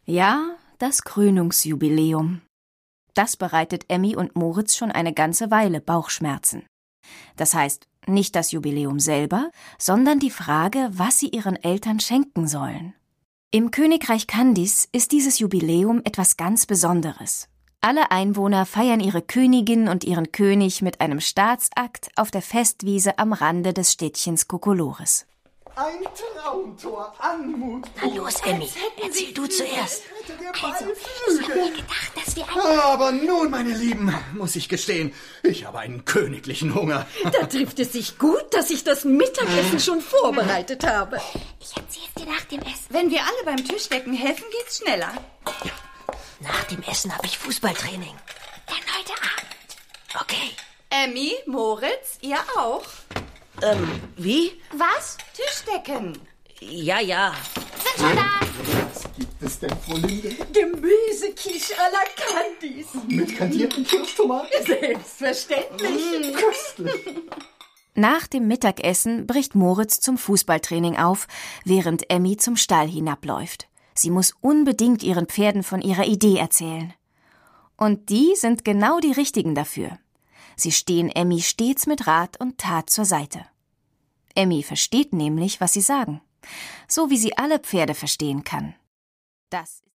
Ja, das Krönungsjubiläum. Das bereitet Emmy und Moritz schon eine ganze Weile Bauchschmerzen. Das heißt, nicht das Jubiläum selber, sondern die Frage, was sie ihren Eltern schenken sollen. Im Königreich Kandis ist dieses Jubiläum etwas ganz Besonderes. Alle Einwohner feiern ihre Königin und ihren König mit einem Staatsakt auf der Festwiese am Rande des Städtchens Kokolores. Ein Traumtor, Anmut. Na los, Emmy, erzähl du zuerst. Also, ich hab mir gedacht, dass wir Aber nun, meine Lieben, muss ich gestehen, ich habe einen königlichen Hunger. Da trifft es sich gut, dass ich das Mittagessen schon vorbereitet habe. Ich erzähl's dir nach dem Essen. Wenn wir alle beim Tischdecken helfen, geht's schneller. Nach dem Essen habe ich Fußballtraining. Dann heute Abend. Okay. Emmy, Moritz, ihr auch. Wie? Was? Tischdecken. Ja. Sind schon da. Was gibt es denn, Frau Linde? Gemüsequiche à la Kandis. Mit kandierten Kirschtomaten? Selbstverständlich. Köstlich. Nach dem Mittagessen bricht Moritz zum Fußballtraining auf, während Emmy zum Stall hinabläuft. Sie muss unbedingt ihren Pferden von ihrer Idee erzählen. Und die sind genau die richtigen dafür. Sie stehen Emmy stets mit Rat und Tat zur Seite. Emmy versteht nämlich, was sie sagen. So wie sie alle Pferde verstehen kann. Das